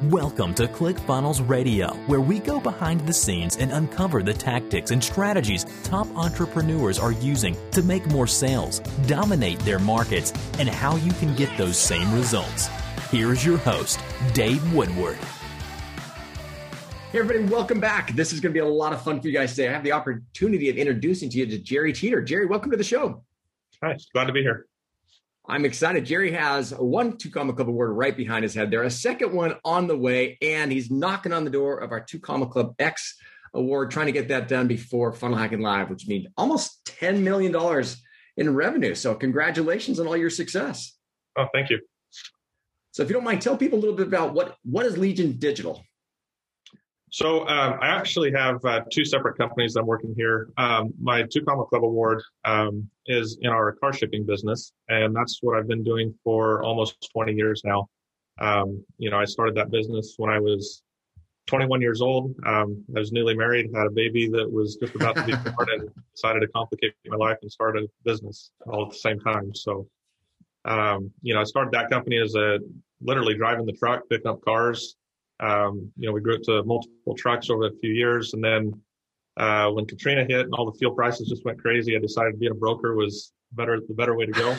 Welcome to ClickFunnels Radio, where we go behind the scenes and uncover the tactics and strategies top entrepreneurs are using to make more sales, dominate their markets, and how you can get those same results. Here's your host, Dave Woodward. Hey everybody, welcome back. This is going to be a lot of fun for you guys today. I have the opportunity of introducing to you to Jerry Teeter. Jerry, welcome to the show. Hi, glad to be here. I'm excited. Jerry has one Two Comma Club award right behind his head there, a second one on the way, and he's knocking on the door of our Two Comma Club X award, trying to get that done before Funnel Hacking Live, which means almost $10 million in revenue. So congratulations on all your success. Oh, thank you. So if you don't mind, tell people a little bit about what is Legion Digital? So I actually have two separate companies I'm working here. My Two Comma Club award is in our car shipping business, and that's what I've been doing for almost 20 years now. I started that business when I was 21 years old. I was newly married, had a baby that was just about to be born, and decided to complicate my life and start a business all at the same time. So, I started that company as literally driving the truck, picking up cars. We grew it to multiple trucks over a few years. And then when Katrina hit and all the fuel prices just went crazy, I decided being a broker was the better way to go.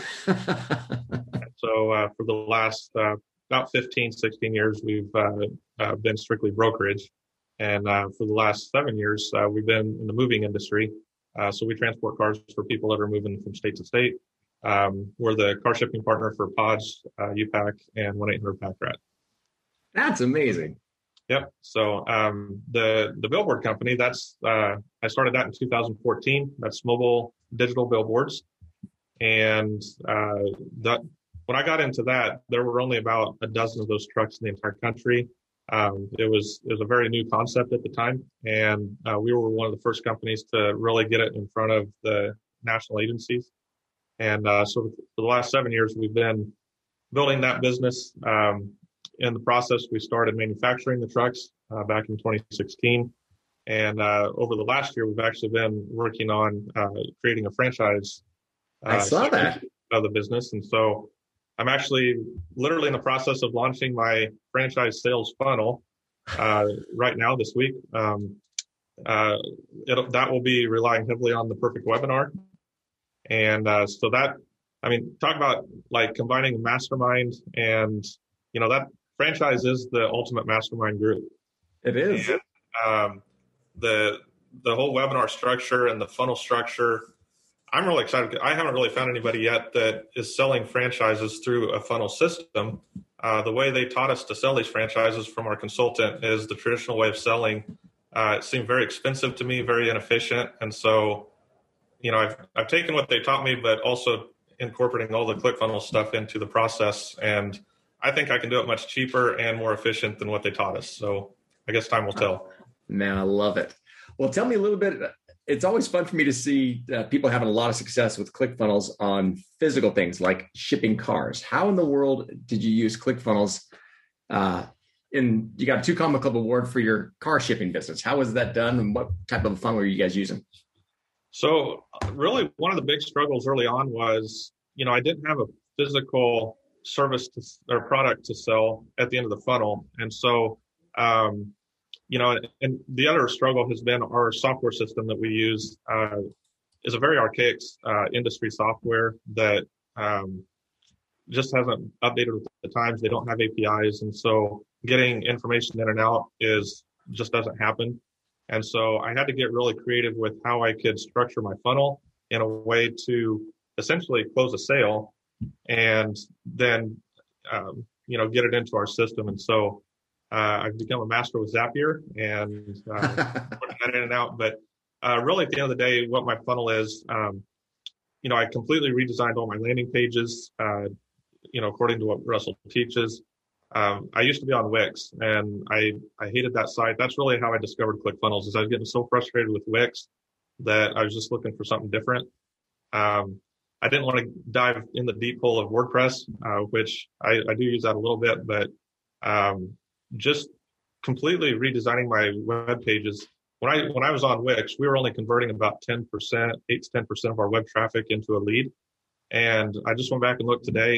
So for the last about 15, 16 years, we've been strictly brokerage. And for the last 7 years, we've been in the moving industry. So we transport cars for people that are moving from state to state. We're the car shipping partner for Pods, U-Pack, and 1-800-PACK-RAT. That's amazing. Yep. So the billboard company, I started that in 2014. That's mobile digital billboards. And when I got into that, there were only about a dozen of those trucks in the entire country. It was a very new concept at the time. And we were one of the first companies to really get it in front of the national agencies. And so for the last 7 years, we've been building that business. In the process, we started manufacturing the trucks back in 2016. And over the last year, we've actually been working on creating a franchise. I saw that. Of the business. And so I'm actually literally in the process of launching my franchise sales funnel right now this week. That will be relying heavily on the Perfect Webinar. And so that, talk about like combining mastermind and, that franchise is the ultimate mastermind group. It is. And, the whole webinar structure and the funnel structure, I'm really excited. I haven't really found anybody yet that is selling franchises through a funnel system. The way they taught us to sell these franchises from our consultant is the traditional way of selling. It seemed very expensive to me, very inefficient. And so, I've taken what they taught me, but also incorporating all the ClickFunnels stuff into the process. And I think I can do it much cheaper and more efficient than what they taught us. So I guess time will tell. Man, I love it. Well, tell me a little bit. It's always fun for me to see people having a lot of success with ClickFunnels on physical things like shipping cars. How in the world did you use ClickFunnels? You got a Two Comma Club award for your car shipping business. How was that done, and what type of funnel were you guys using? So really one of the big struggles early on was, I didn't have a physical service or product to sell at the end of the funnel. And so, and the other struggle has been our software system that we use is a very archaic industry software that just hasn't updated with the times. They don't have APIs. And so getting information in and out just doesn't happen. And so I had to get really creative with how I could structure my funnel in a way to essentially close a sale and then, get it into our system. And so I've become a master with Zapier and putting that in and out. But really, at the end of the day, what my funnel is, I completely redesigned all my landing pages, according to what Russell teaches. I used to be on Wix, and I hated that site. That's really how I discovered ClickFunnels, is I was getting so frustrated with Wix that I was just looking for something different. I didn't want to dive in the deep hole of WordPress, which I do use that a little bit, but just completely redesigning my web pages. When I was on Wix, we were only converting about 10%, 8 to 10% of our web traffic into a lead. And I just went back and looked today.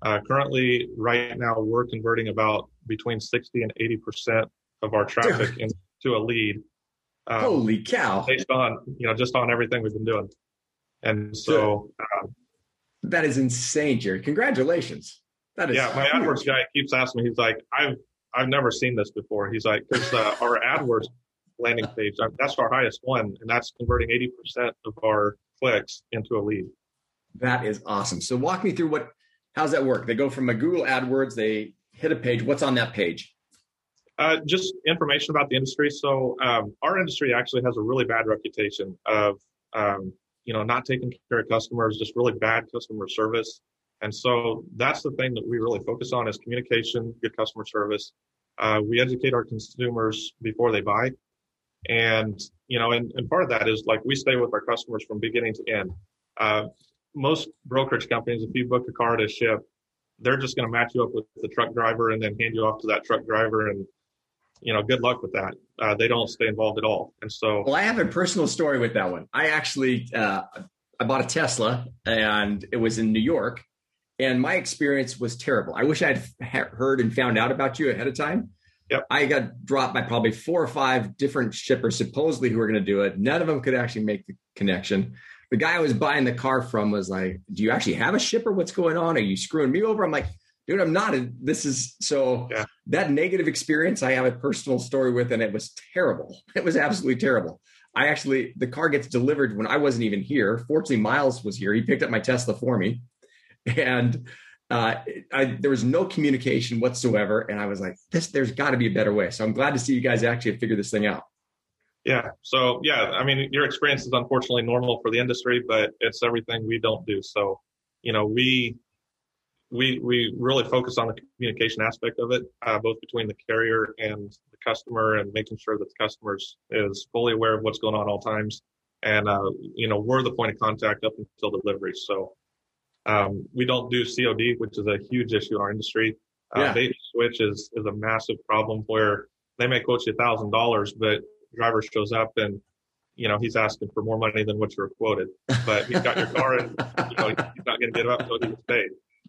Currently, right now, we're converting about between 60 and 80% of our traffic into a lead. Holy cow. Based on, just on everything we've been doing. And so that is insane, Jared. Congratulations. That is my AdWords guy keeps asking me, he's like, I've never seen this before. He's like, because our AdWords landing page, that's our highest one, and that's converting 80% of our clicks into a lead. That is awesome. So walk me through how's that work? They go from a Google AdWords, they hit a page. What's on that page? Just information about the industry. So our industry actually has a really bad reputation of, not taking care of customers, just really bad customer service. And so that's the thing that we really focus on is communication, good customer service. We educate our consumers before they buy. And, and part of that is like we stay with our customers from beginning to end. Most brokerage companies, if you book a car to ship, they're just going to match you up with the truck driver and then hand you off to that truck driver. And, good luck with that. They don't stay involved at all. And so. Well, I have a personal story with that one. I actually, I bought a Tesla and it was in New York and my experience was terrible. I wish I had heard and found out about you ahead of time. Yep. I got dropped by probably 4 or 5 different shippers supposedly who were going to do it. None of them could actually make the connection. The guy I was buying the car from was like, do you actually have a shipper? What's going on? Are you screwing me over? I'm like, dude, I'm not. This is so that negative experience I have a personal story with, and it was terrible. It was absolutely terrible. The car gets delivered when I wasn't even here. Fortunately, Miles was here. He picked up my Tesla for me. And there was no communication whatsoever. And I was like, there's got to be a better way. So I'm glad to see you guys actually have figured this thing out. Yeah. So, I mean, your experience is unfortunately normal for the industry, but it's everything we don't do. So, we really focus on the communication aspect of it, both between the carrier and the customer and making sure that the customer is fully aware of what's going on at all times. And, we're the point of contact up until delivery. So, we don't do COD, which is a huge issue in our industry. Bait and switch is a massive problem where they may quote you $1,000, but the driver shows up and, he's asking for more money than what you were quoted, but he's got your car and, he's not going to get up until he gets paid.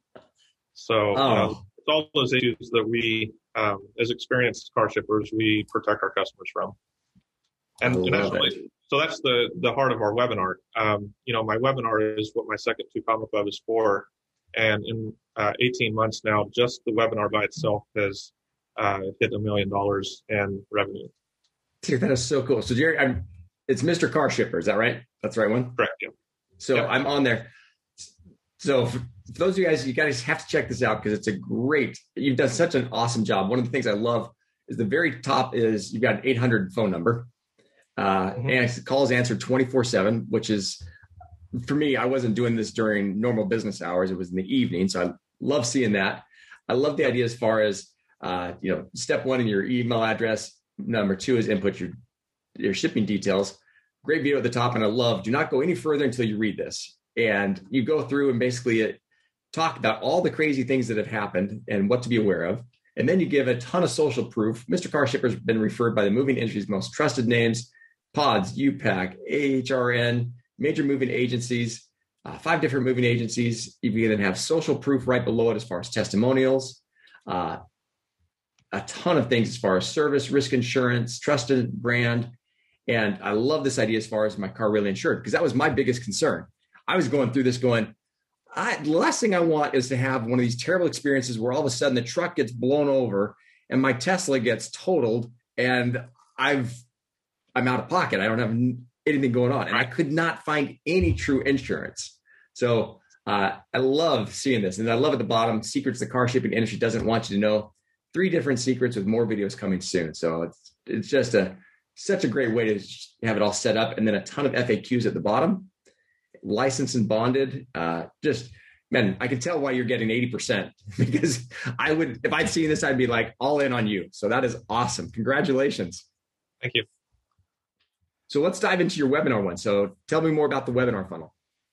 So it's all those issues that we, as experienced car shippers, we protect our customers from. And that's really, so that's the heart of our webinar. My webinar is what my second 2 Comma Club is for. And in 18 months now, just the webinar by itself has hit $1 million in revenue. Dude, that is so cool. So Jerry, it's Mr. Car Shipper. Is that right? That's the right one? Correct, yeah. So yep. I'm on there. So for those of you guys have to check this out because you've done such an awesome job. One of the things I love is the very top is you've got an 800 phone number. And calls answered 24/7, which is, for me, I wasn't doing this during normal business hours. It was in the evening. So I love seeing that. I love the idea as far as, step 1 in your email address. Number 2 is input your shipping details. Great video at the top. And I love, do not go any further until you read this. And you go through and basically talk about all the crazy things that have happened and what to be aware of. And then you give a ton of social proof. Mr. Car Shipper has been referred by the moving industry's most trusted names: Pods, UPAC, AHRN, major moving agencies, 5 different moving agencies. You can have social proof right below it as far as testimonials, a ton of things as far as service, risk insurance, trusted brand. And I love this idea as far as my car really insured, because that was my biggest concern. I was going through this going, the last thing I want is to have one of these terrible experiences where all of a sudden the truck gets blown over and my Tesla gets totaled and I'm out of pocket. I don't have anything going on. And I could not find any true insurance. So I love seeing this. And I love at the bottom, secrets the car shipping industry doesn't want you to know. 3 different secrets with more videos coming soon. So it's just such a great way to have it all set up. And then a ton of FAQs at the bottom. Licensed and bonded. I can tell why you're getting 80% because if I'd seen this, I'd be like all in on you. So that is awesome. Congratulations. Thank you. So let's dive into your webinar one. So tell me more about the webinar funnel.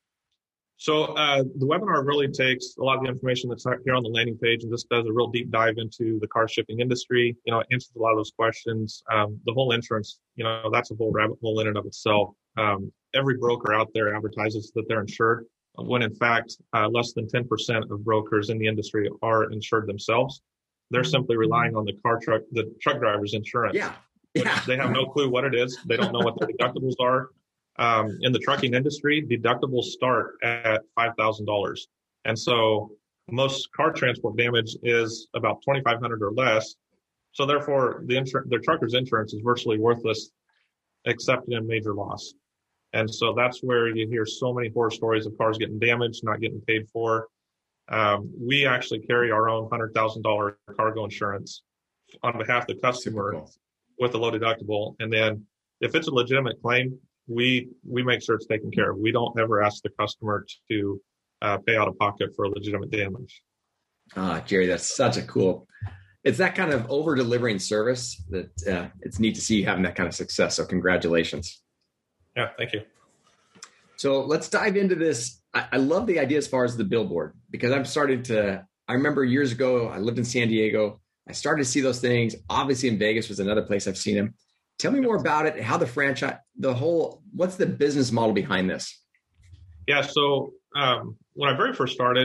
So the webinar really takes a lot of the information that's here on the landing page and just does a real deep dive into the car shipping industry. It answers a lot of those questions. The whole insurance, that's a whole rabbit hole in and of itself. Every broker out there advertises that they're insured when in fact, less than 10% of brokers in the industry are insured themselves. They're simply relying on the truck driver's insurance. Yeah. Yeah. They have no clue what it is. They don't know what the deductibles are. In the trucking industry, deductibles start at $5,000. And so most car transport damage is about $2,500 or less. So therefore, their trucker's insurance is virtually worthless, except in major loss. And so that's where you hear so many horror stories of cars getting damaged, not getting paid for. We actually carry our own $100,000 cargo insurance on behalf of the customer with a low deductible. And then if it's a legitimate claim, we make sure it's taken care of. We don't ever ask the customer to pay out of pocket for legitimate damage. Jerry, that's such a cool. It's that kind of over delivering service that it's neat to see you having that kind of success. So congratulations. Yeah, thank you. So let's dive into this. I love the idea as far as the billboard, because I remember years ago, I lived in San Diego. I started to see those things. Obviously in Vegas was another place I've seen them. Tell me more about it, how the franchise, what's the business model behind this? Yeah. So when I very first started,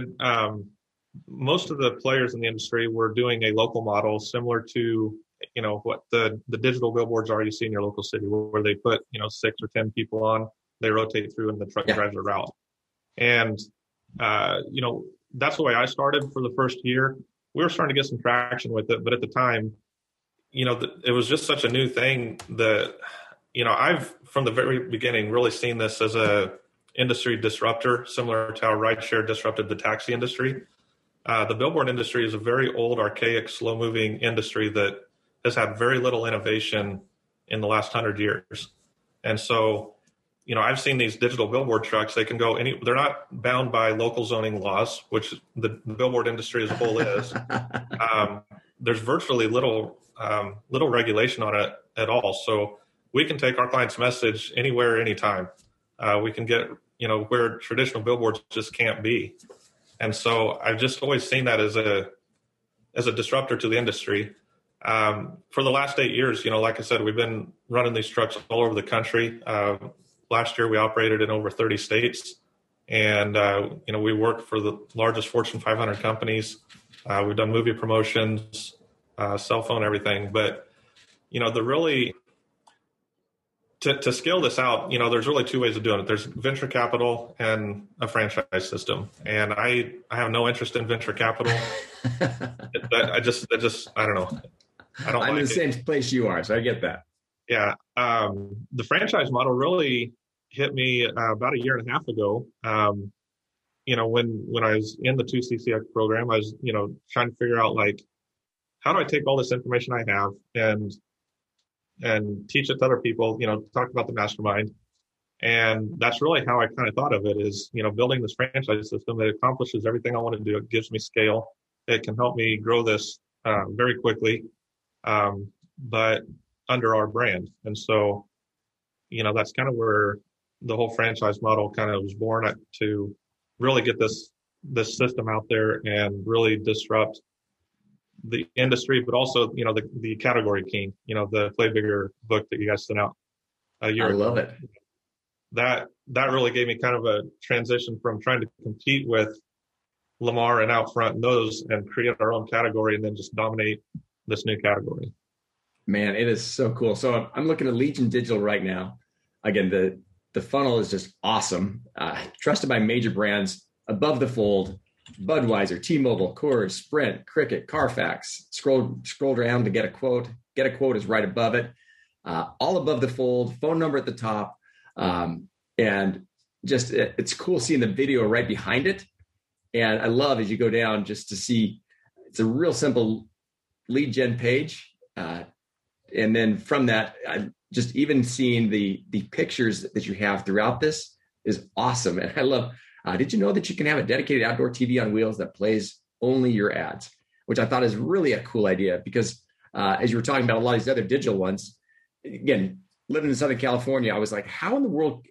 most of the players in the industry were doing a local model similar to, what the digital billboards are you see in your local city, where they put, 6 or 10 people on, they rotate through and the truck drives a route. And, that's the way I started for the first year. We were starting to get some traction with it, but at the time, it was just such a new thing that, I've from the very beginning really seen this as a industry disruptor, similar to how rideshare disrupted the taxi industry. The billboard industry is a very old, archaic, slow-moving industry that has had very little innovation in the last 100 years. And so, I've seen these digital billboard trucks. They can go they're not bound by local zoning laws, which the billboard industry as a whole is. There's virtually little regulation on it at all. So we can take our client's message anywhere, anytime. We can get, where traditional billboards just can't be. And so I've just always seen that as a disruptor to the industry. For the last 8 years, like I said, we've been running these trucks all over the country. Last year we operated in over 30 states, and we worked for the largest Fortune 500 companies. We've done movie promotions, cell phone, everything. But to scale this out, there's really two ways of doing it. There's venture capital and a franchise system. And I have no interest in venture capital. I don't know. I'm in the same place you are, so I get that. Yeah. The franchise model really hit me about a year and a half ago. When I was in the 2CCX program, I was, trying to figure out, how do I take all this information I have and teach it to other people, talk about the mastermind. And that's really how I kind of thought of it is, building this franchise system that accomplishes everything I want to do. It gives me scale. It can help me grow this very quickly, but under our brand. And so, that's kind of where the whole franchise model kind of was born to really get this system out there and really disrupt the industry, but also, the category king, the Play Bigger book that you guys sent out a year ago. I love it. That really gave me kind of a transition from trying to compete with Lamar and Outfront and those and create our own category and then just dominate this new category. Man, it is so cool. So I'm looking at Legion Digital right now. Again, the funnel is just awesome. Trusted by major brands, above the fold, Budweiser, T-Mobile, Coors, Sprint, Cricket, Carfax. Scroll down to get a quote. Get a quote is right above it. All above the fold, phone number at the top. And just it's cool seeing the video right behind it. And I love as you go down just to see, it's a real simple lead gen page. And then from that, just even seeing the pictures that you have throughout this is awesome. And I love, did you know that you can have a dedicated outdoor TV on wheels that plays only your ads, which I thought is really a cool idea because as you were talking about a lot of these other digital ones, again, living in Southern California, I was like, how in the world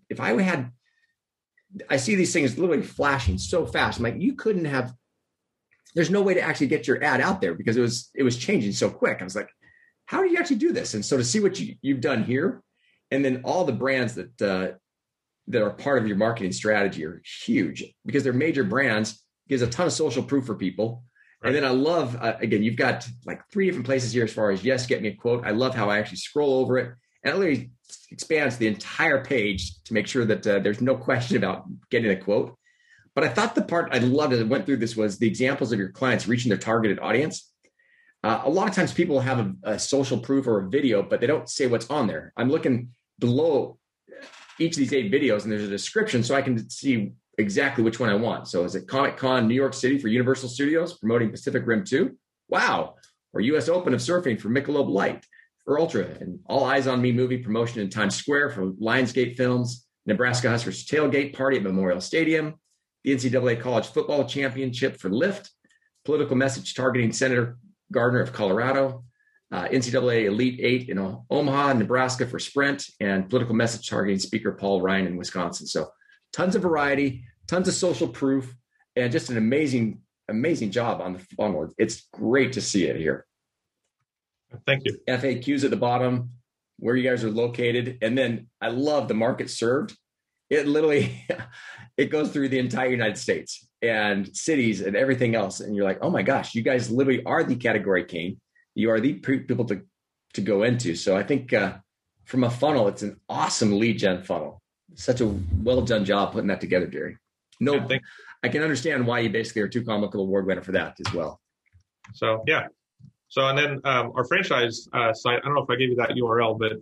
I see these things literally flashing so fast. I'm like, there's no way to actually get your ad out there because it was changing so quick. I was like, how do you actually do this? And so to see what you've done here, and then all the brands that that are part of your marketing strategy are huge because they're major brands, gives a ton of social proof for people. Right. And then I love, again, you've got like 3 different places here as far as, yes, get me a quote. I love how I actually scroll over it and it literally expands the entire page to make sure that there's no question about getting a quote. But I thought the part I loved as I went through this was the examples of your clients reaching their targeted audience. A lot of times people have a social proof or a video, but they don't say what's on there. I'm looking below each of these 8 videos and there's a description so I can see exactly which one I want. So is it Comic-Con New York City for Universal Studios promoting Pacific Rim 2? Wow. Or US Open of Surfing for Michelob Light for Ultra, and All Eyes on Me movie promotion in Times Square for Lionsgate Films, Nebraska Huskers tailgate party at Memorial Stadium, the NCAA College Football Championship for Lyft, political message targeting Senator Gardner of Colorado, NCAA Elite 8 in Omaha, Nebraska for Sprint, and political message targeting Speaker Paul Ryan in Wisconsin. So tons of variety, tons of social proof, and just an amazing, amazing job on the funnel. It's great to see it here. Thank you. FAQs at the bottom, where you guys are located. And then I love the market served. It literally, it goes through the entire United States and cities and everything else. And you're like, oh my gosh, you guys literally are the category king. You are the people to go into. So I think from a funnel, it's an awesome lead gen funnel. Such a well done job putting that together, Jerry. No, I can understand why you basically are 2 Comical Award winner for that as well. So, yeah. So, and then our franchise site, I don't know if I gave you that URL, but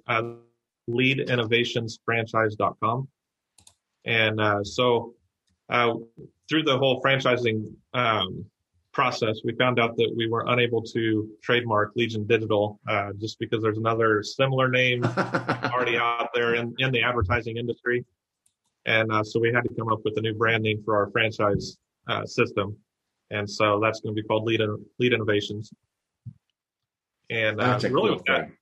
leadinnovationsfranchise.com. And so through the whole franchising process, we found out that we were unable to trademark Legion Digital just because there's another similar name already out there in the advertising industry. And so we had to come up with a new brand name for our franchise system. And so that's going to be called Lead Innovations. And really with that,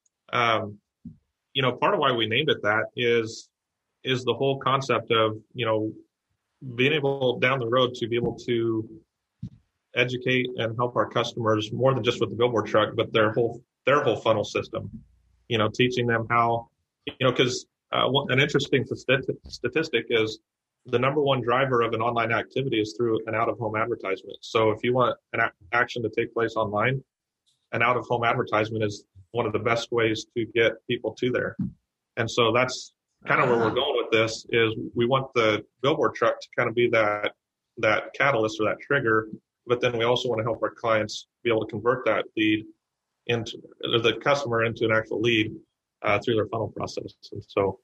part of why we named it that is the whole concept of, being able down the road to be able to educate and help our customers more than just with the billboard truck, but their whole funnel system, teaching them how, because an interesting statistic is the number one driver of an online activity is through an out-of-home advertisement. So if you want an action to take place online, an out-of-home advertisement is one of the best ways to get people to there. And so that's kind of where we're going with this is we want the billboard truck to kind of be that catalyst or that trigger, but then we also want to help our clients be able to convert that lead into the customer into an actual lead through their funnel process. And so,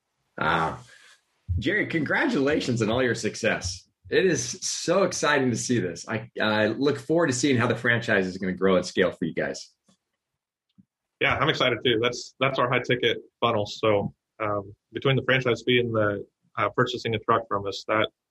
Jerry, congratulations on all your success. It is so exciting to see this. I look forward to seeing how the franchise is going to grow and scale for you guys. Yeah, I'm excited too. That's our high ticket funnel. So between the franchise fee and the purchasing a truck from us,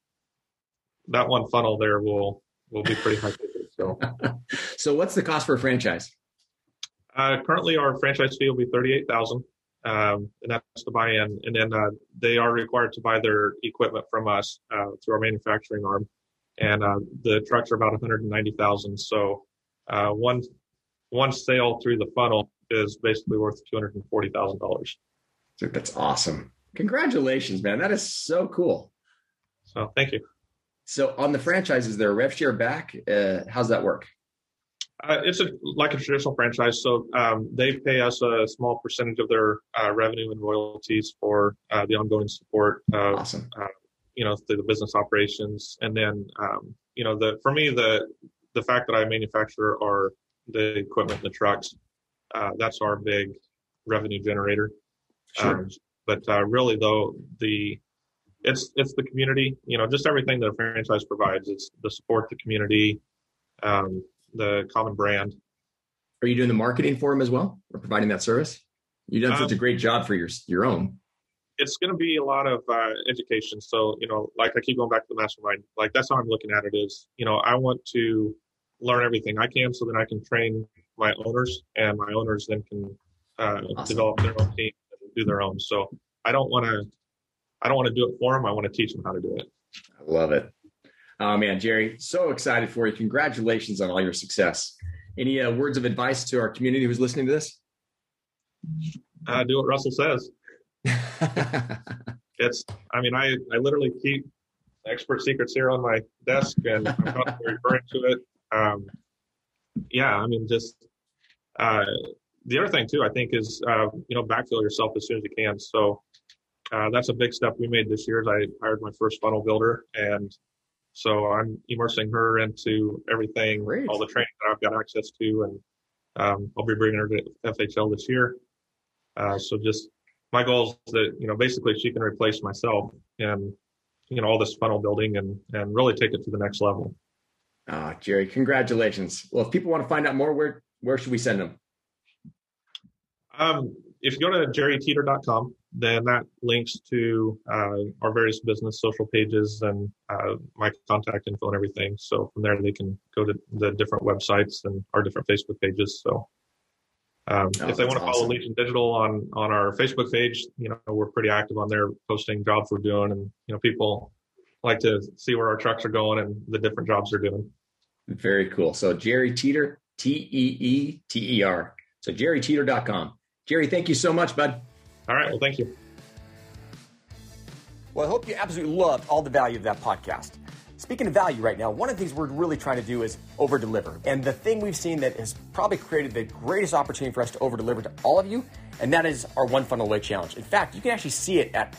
that one funnel there will be pretty high ticket. So, so what's the cost for a franchise? Currently, our franchise fee will be $38,000, and that's to buy in. And then they are required to buy their equipment from us through our manufacturing arm. And the trucks are about $190,000. So one sale through the funnel is basically worth $240,000. That's awesome. Congratulations, man. That is so cool. So thank you. So on the franchise, is there a rev share back? How's that work? It's like a traditional franchise. So they pay us a small percentage of their revenue and royalties for the ongoing support of, awesome. Through the business operations. And then, for me, the fact that I manufacture the equipment, the trucks, that's our big revenue generator. Sure. But really, though, it's the community, just everything that a franchise provides. It's the support, the community, the common brand. Are you doing the marketing for them as well, or providing that service? You've done such a great job for your own. It's going to be a lot of education. So, like I keep going back to the mastermind, like that's how I'm looking at it is, I want to learn everything I can so that I can train my owners, and my owners then can awesome. Develop their own team and do their own. So I don't want to do it for them. I want to teach them how to do it. I love it. Oh man, Jerry, so excited for you. Congratulations on all your success. Any words of advice to our community who's listening to this? Do what Russell says. I literally keep expert secrets here on my desk, and I'm constantly referring to it. The other thing too, I think, is, backfill yourself as soon as you can. So that's a big step we made this year. Is I hired my first funnel builder, and so I'm immersing her into everything, Great. All the training that I've got access to, and I'll be bringing her to FHL this year. So just my goal is that, basically she can replace myself and, all this funnel building and really take it to the next level. Jerry, congratulations. Well, if people want to find out more, where should we send them? If you go to jerryteeter.com, then that links to our various business social pages and my contact info and everything. So from there, they can go to the different websites and our different Facebook pages. So if they want to follow Legion Digital on our Facebook page, we're pretty active on there, posting jobs we're doing, and people like to see where our trucks are going and the different jobs they're doing. Very cool. So Jerry Teeter, Teeter. So jerryteeter.com. Jerry, thank you so much, bud. All right. Well, thank you. Well, I hope you absolutely loved all the value of that podcast. Speaking of value right now, one of the things we're really trying to do is over-deliver. And the thing we've seen that has probably created the greatest opportunity for us to over-deliver to all of you, and that is our One Funnel Away Challenge. In fact, you can actually see it at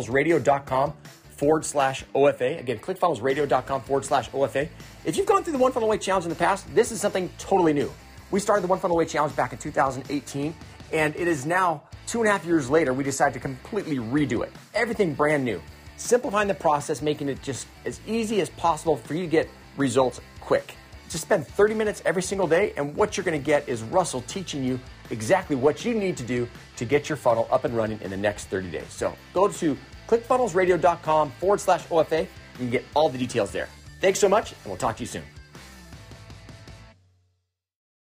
clickfunnelsradio.com/OFA. Again, clickfunnelsradio.com/OFA. If you've gone through the One Funnel Away Challenge in the past, this is something totally new. We started the One Funnel Away Challenge back in 2018, and it is now 2.5 years later, we decided to completely redo it. Everything brand new. Simplifying the process, making it just as easy as possible for you to get results quick. Just spend 30 minutes every single day, and what you're going to get is Russell teaching you exactly what you need to do to get your funnel up and running in the next 30 days. So go to clickfunnelsradio.com/OFA. You can get all the details there. Thanks so much, and we'll talk to you soon.